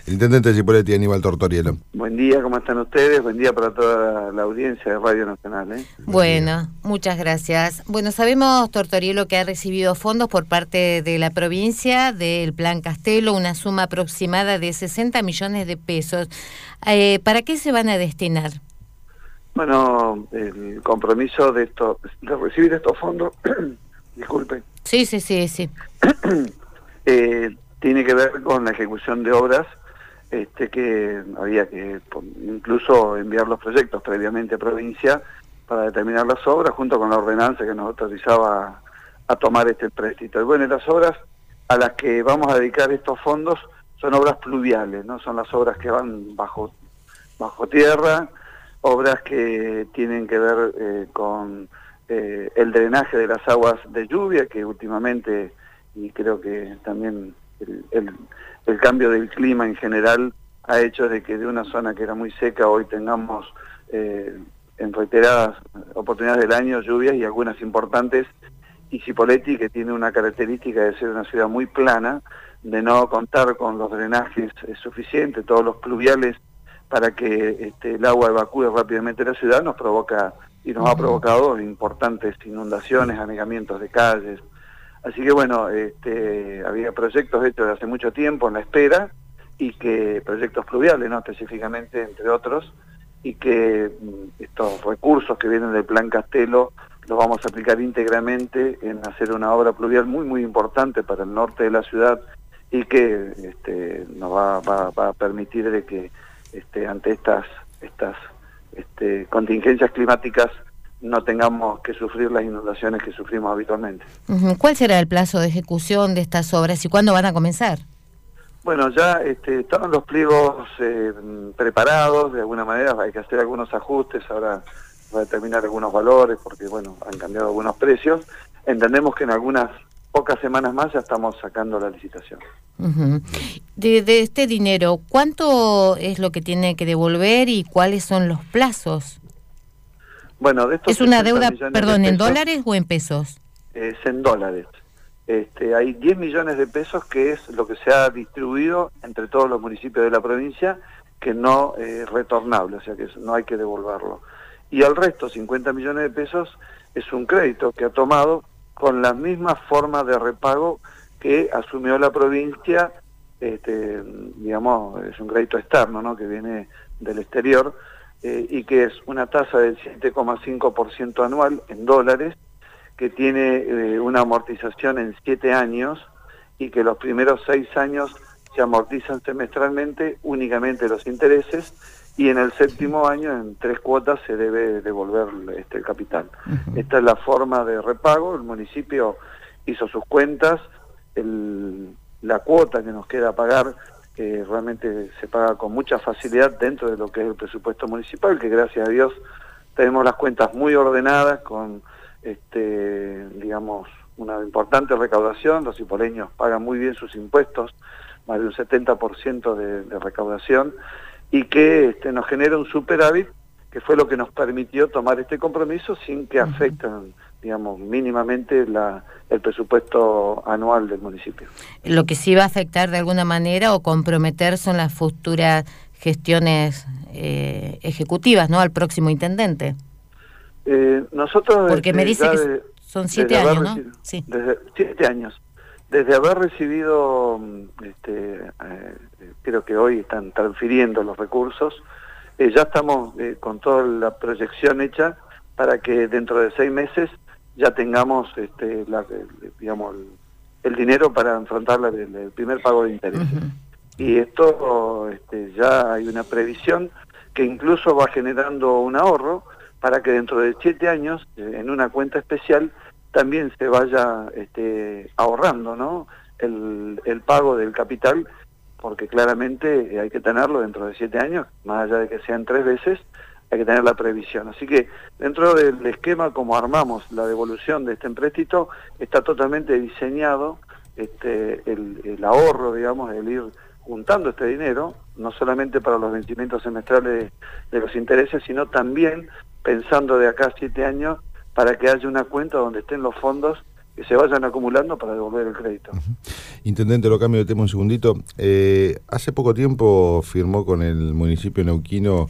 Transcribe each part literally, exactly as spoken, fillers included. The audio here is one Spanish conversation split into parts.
El intendente de Cipolletti, Aníbal Tortorielo. Buen día, ¿cómo están ustedes? Buen día para toda la audiencia de Radio Nacional. ¿eh? Bueno, muchas gracias. Bueno, sabemos, Tortorielo, que ha recibido fondos por parte de la provincia del Plan Castelo, una suma aproximada de sesenta millones de pesos. Eh, ¿Para qué se van a destinar? Bueno, el compromiso de, esto, de recibir estos fondos, disculpe. Sí, sí, sí, sí. eh, tiene que ver con la ejecución de obras. Este, que había que incluso enviar los proyectos previamente a provincia para determinar las obras junto con la ordenanza que nos autorizaba a, a tomar este préstamo. Y bueno, las obras a las que vamos a dedicar estos fondos son obras pluviales, ¿no? Son las obras que van bajo, bajo tierra, obras que tienen que ver eh, con eh, el drenaje de las aguas de lluvia, que últimamente, y creo que también el, el el cambio del clima en general ha hecho de que de una zona que era muy seca hoy tengamos eh, en reiteradas oportunidades del año lluvias y algunas importantes, y Cipolletti, que tiene una característica de ser una ciudad muy plana, de no contar con los drenajes eh, suficientes, todos los pluviales para que este, el agua evacúe rápidamente la ciudad, nos provoca y nos ha provocado importantes inundaciones, anegamientos de calles. Así que bueno, este, había proyectos hechos de hace mucho tiempo en la espera, y que proyectos pluviales, ¿no? Específicamente, entre otros, y que estos recursos que vienen del Plan Castelo los vamos a aplicar íntegramente en hacer una obra pluvial muy muy importante para el norte de la ciudad, y que este, nos va, va, va a permitir de que este, ante estas, estas este, contingencias climáticas no tengamos que sufrir las inundaciones que sufrimos habitualmente. ¿Cuál será el plazo de ejecución de estas obras y cuándo van a comenzar? Bueno, ya este, estaban los pliegos eh, preparados, de alguna manera hay que hacer algunos ajustes, ahora va a determinar algunos valores porque bueno, han cambiado algunos precios. Entendemos que en algunas pocas semanas más ya estamos sacando la licitación. Uh-huh. de, de este dinero, ¿cuánto es lo que tiene que devolver y cuáles son los plazos? Bueno, de estos ¿Es una deuda, perdón, en dólares o en pesos? Es en dólares. Este, hay diez millones de pesos que es lo que se ha distribuido entre todos los municipios de la provincia, que no es eh, retornable, o sea que no hay que devolverlo. Y al resto, cincuenta millones de pesos, es un crédito que ha tomado con la misma forma de repago que asumió la provincia, este, digamos, es un crédito externo, ¿no? Que viene del exterior, eh, y que es una tasa del siete coma cinco por ciento anual en dólares, que tiene eh, una amortización en siete años, y que los primeros seis años se amortizan semestralmente únicamente los intereses, y en el séptimo año, en tres cuotas, se debe devolver este, el capital. Uh-huh. Esta es la forma de repago. El municipio hizo sus cuentas, el, la cuota que nos queda pagar, que realmente se paga con mucha facilidad dentro de lo que es el presupuesto municipal, que gracias a Dios tenemos las cuentas muy ordenadas, con este, digamos, una importante recaudación. Los cipoleños pagan muy bien sus impuestos, más de un setenta por ciento de, de recaudación, y que este, nos genera un superávit, que fue lo que nos permitió tomar este compromiso sin que afecten, digamos, mínimamente la, el presupuesto anual del municipio. Lo que sí va a afectar de alguna manera o comprometer son las futuras gestiones eh, ejecutivas, ¿no?, al próximo intendente. Eh, nosotros... Porque este, me dice que de, son siete años, ¿no? Recibido, sí. Desde siete años. Desde haber recibido, este, eh, creo que hoy están transfiriendo los recursos, eh, ya estamos eh, con toda la proyección hecha para que dentro de seis meses ya tengamos, este, la, digamos, el, el dinero para enfrentar la, el, el primer pago de intereses. Uh-huh. Y esto, este, ya hay una previsión que incluso va generando un ahorro para que dentro de siete años, eh, en una cuenta especial, también se vaya este, ahorrando, ¿no?, el, el pago del capital, porque claramente hay que tenerlo dentro de siete años, más allá de que sean tres veces, hay que tener la previsión. Así que dentro del esquema como armamos la devolución de este empréstito, está totalmente diseñado este, el, el ahorro, digamos, el ir juntando este dinero, no solamente para los vencimientos semestrales de los intereses, sino también pensando de acá a siete años, para que haya una cuenta donde estén los fondos que se vayan acumulando para devolver el crédito. Uh-huh. Intendente, lo cambio de tema un segundito. Eh, hace poco tiempo firmó con el municipio neuquino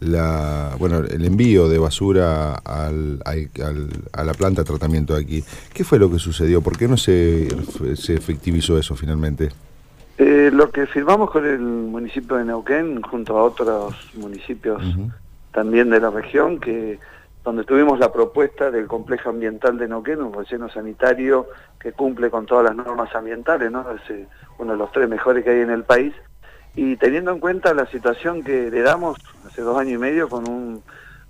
la, bueno, el envío de basura al, al, a la planta de tratamiento de aquí. ¿Qué fue lo que sucedió? ¿Por qué no se, se efectivizó eso finalmente? Eh, lo que firmamos con el municipio de Neuquén, junto a otros municipios uh-huh. también de la región, que donde tuvimos la propuesta del complejo ambiental de Neuquén, un relleno sanitario que cumple con todas las normas ambientales, ¿no? Es eh, uno de los tres mejores que hay en el país, y teniendo en cuenta la situación que le damos hace dos años y medio con un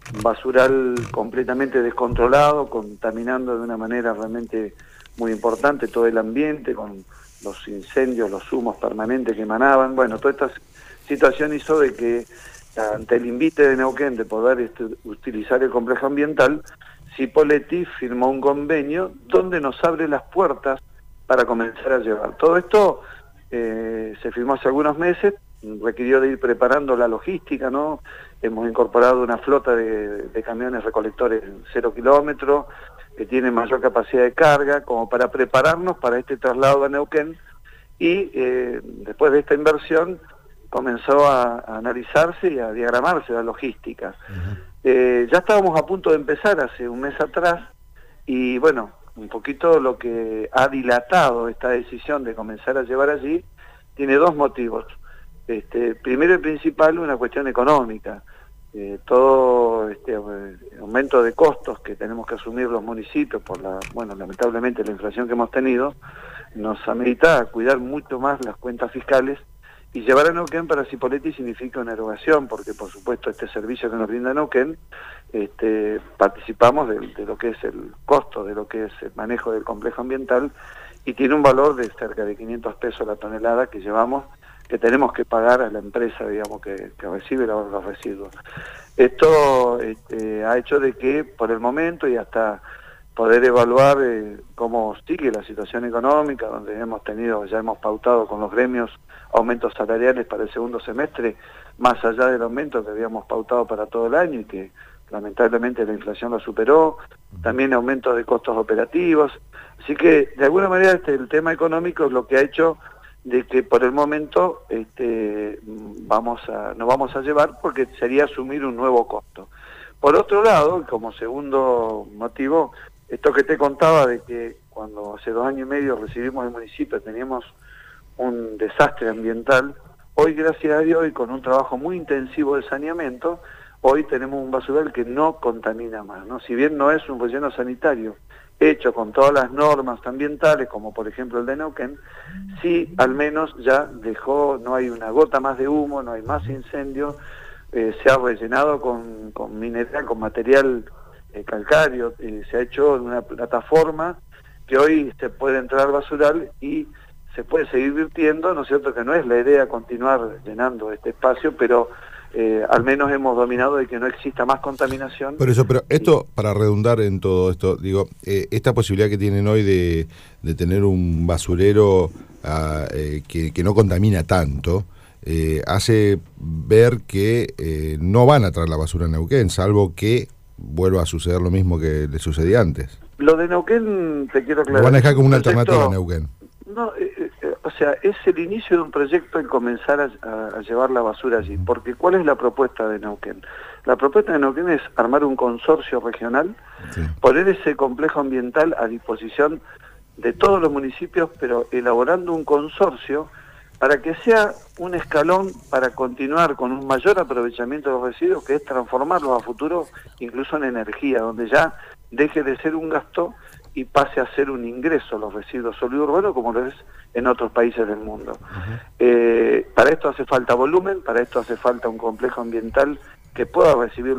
basural completamente descontrolado, contaminando de una manera realmente muy importante todo el ambiente, con los incendios, los humos permanentes que emanaban, bueno, toda esta situación hizo de que ante el invite de Neuquén de poder este, utilizar el complejo ambiental, Cipolletti firmó un convenio donde nos abre las puertas para comenzar a llevar. Todo esto eh, se firmó hace algunos meses, requirió de ir preparando la logística, ¿no? Hemos incorporado una flota de, de camiones recolectores cero kilómetros, que tienen mayor capacidad de carga, como para prepararnos para este traslado a Neuquén, y eh, después de esta inversión comenzó a, a analizarse y a diagramarse la logística. Uh-huh. Eh, ya estábamos a punto de empezar hace un mes atrás, y bueno, un poquito lo que ha dilatado esta decisión de comenzar a llevar allí, tiene dos motivos. Este, primero y principal, una cuestión económica. Eh, todo este aumento de costos que tenemos que asumir los municipios por la, bueno, lamentablemente la inflación que hemos tenido, nos amerita cuidar mucho más las cuentas fiscales. Y llevar a Neuquén para Cipolletti significa una erogación, porque por supuesto este servicio que nos brinda Neuquén, este, participamos de, de lo que es el costo, de lo que es el manejo del complejo ambiental, y tiene un valor de cerca de quinientos pesos la tonelada que llevamos, que tenemos que pagar a la empresa, digamos, que, que recibe los, los residuos. Esto este, ha hecho de que por el momento y hasta poder evaluar eh, cómo sigue la situación económica, donde hemos tenido, ya hemos pautado con los gremios aumentos salariales para el segundo semestre, más allá del aumento que habíamos pautado para todo el año y que lamentablemente la inflación lo superó, también aumentos de costos operativos, así que de alguna manera este, el tema económico es lo que ha hecho de que por el momento este, vamos a, no vamos a llevar porque sería asumir un nuevo costo. Por otro lado, como segundo motivo, esto que te contaba de que cuando hace dos años y medio recibimos el municipio teníamos un desastre ambiental, hoy gracias a Dios y con un trabajo muy intensivo de saneamiento, hoy tenemos un basural que no contamina más, ¿no? Si bien no es un relleno sanitario hecho con todas las normas ambientales, como por ejemplo el de Neuquén, sí al menos ya dejó, no hay una gota más de humo, no hay más incendio, eh, se ha rellenado con, con mineral, con material eh, calcáreo, eh, se ha hecho en una plataforma que hoy se puede entrar al basural y se puede seguir virtiendo, ¿no es cierto? Que no es la idea continuar llenando este espacio, pero eh, al menos hemos dominado de que no exista más contaminación. Por eso, pero esto, para redundar en todo esto, digo, eh, esta posibilidad que tienen hoy de, de tener un basurero uh, eh, que, que no contamina tanto, eh, hace ver que eh, no van a traer la basura a Neuquén, salvo que vuelva a suceder lo mismo que le sucedía antes. Lo de Neuquén, te quiero aclarar. Lo van a dejar como una proyecto, alternativa a Neuquén. No, eh, eh, o sea, es el inicio de un proyecto en comenzar a, a, a llevar la basura allí, porque ¿cuál es la propuesta de Neuquén? La propuesta de Neuquén es armar un consorcio regional, sí. Poner ese complejo ambiental a disposición de todos los municipios, pero elaborando un consorcio para que sea un escalón para continuar con un mayor aprovechamiento de los residuos, que es transformarlos a futuro incluso en energía, donde ya deje de ser un gasto y pase a ser un ingreso los residuos sólidos urbanos como lo es en otros países del mundo. Uh-huh. Eh, para esto hace falta volumen, para esto hace falta un complejo ambiental que pueda recibir,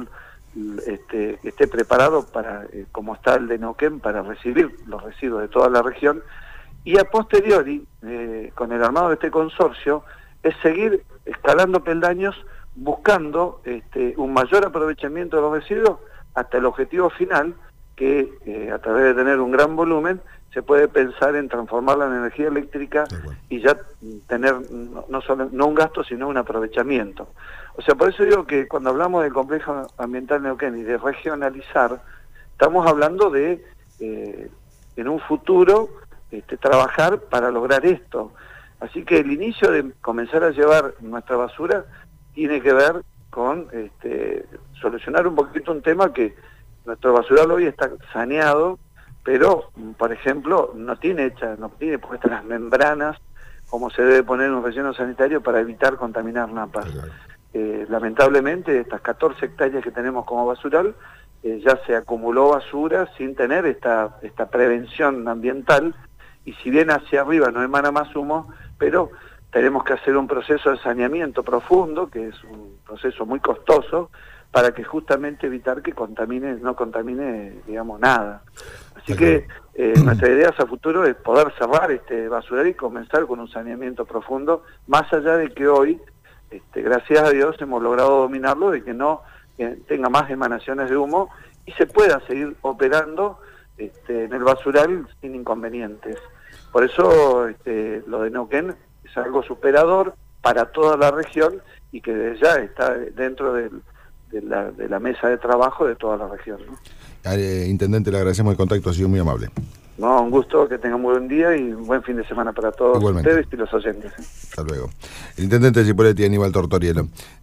este, que esté preparado para, eh, como está el de Neuquén, para recibir los residuos de toda la región, y a posteriori, eh, con el armado de este consorcio, es seguir escalando peldaños buscando este, un mayor aprovechamiento de los residuos hasta el objetivo final, que eh, a través de tener un gran volumen se puede pensar en transformarla en energía eléctrica y ya tener no, no solo no un gasto sino un aprovechamiento. O sea, por eso digo que cuando hablamos del complejo ambiental Neuquén y de regionalizar, estamos hablando de eh, en un futuro este, trabajar para lograr esto. Así que el inicio de comenzar a llevar nuestra basura tiene que ver con este, solucionar un poquito un tema que nuestro basural hoy está saneado, pero, por ejemplo, no tiene hecha, no tiene puestas las membranas como se debe poner en un relleno sanitario para evitar contaminar napas. Claro. Eh, lamentablemente, estas catorce hectáreas que tenemos como basural, eh, ya se acumuló basura sin tener esta, esta prevención ambiental, y si bien hacia arriba no emana más humo, pero tenemos que hacer un proceso de saneamiento profundo, que es un proceso muy costoso, para que justamente evitar que contamine, no contamine, digamos, nada. Así que eh, nuestra idea a futuro es poder cerrar este basural y comenzar con un saneamiento profundo, más allá de que hoy, este, gracias a Dios, hemos logrado dominarlo, de que no que tenga más emanaciones de humo y se pueda seguir operando este, en el basural sin inconvenientes. Por eso este, lo de Neuquén es algo superador para toda la región y que desde ya está dentro del De la, de la mesa de trabajo de toda la región, ¿no? Eh, Intendente, le agradecemos el contacto, ha sido muy amable. No, un gusto, que tengan muy buen día y un buen fin de semana para todos. Igualmente. Ustedes y los oyentes. Hasta luego. El Intendente Chipoleti, Aníbal Tortorielo.